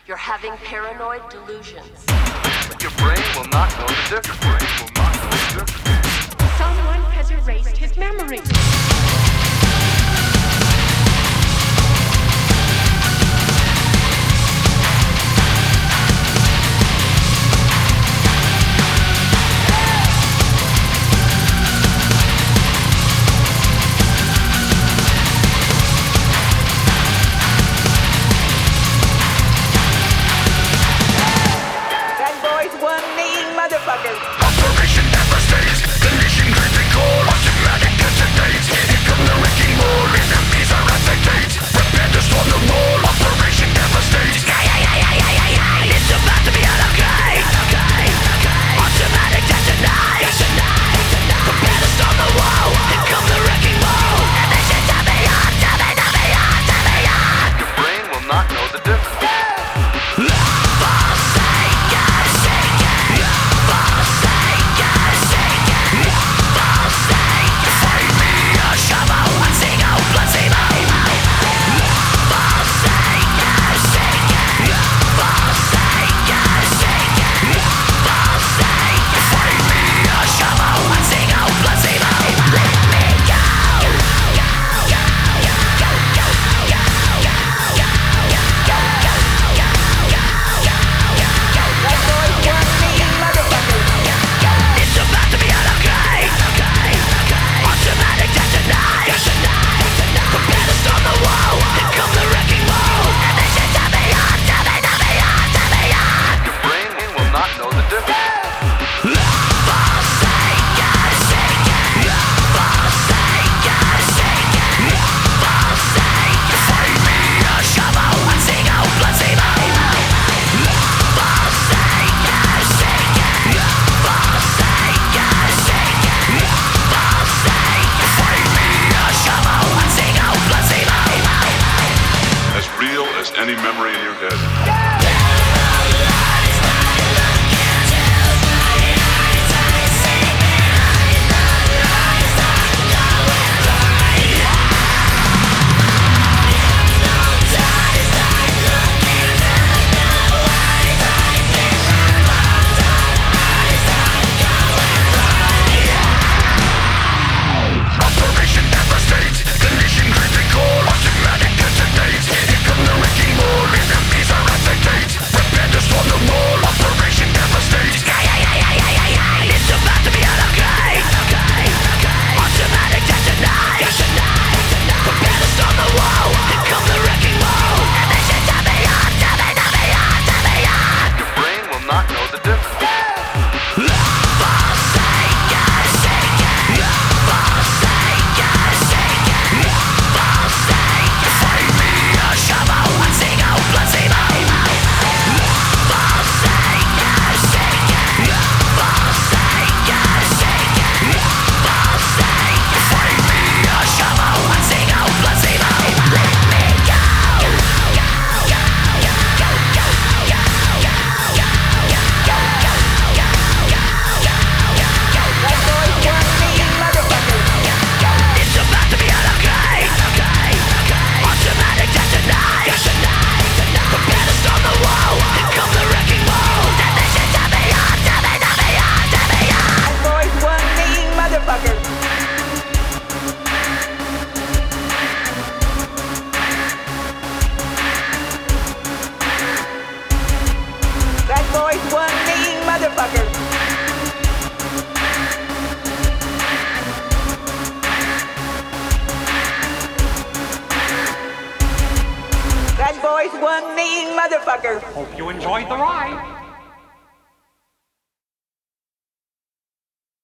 You're having paranoid delusions. Your brain will not know the difference. Brain will not know the difference. Someone has erased his memory. Operation Devastate, condition critical, automatic detonates. Here come the wrecking ball, enemies are acetate. Prepare to storm the wall, Operation Devastate. It's about to be out of game. Automatic detonate. Prepare to storm the wall, here come the wrecking ball. Mission to beyond, to beyond. Your brain will not know the difference. Any memory in your head. That boy's one mean motherfucker. Hope you enjoyed the ride.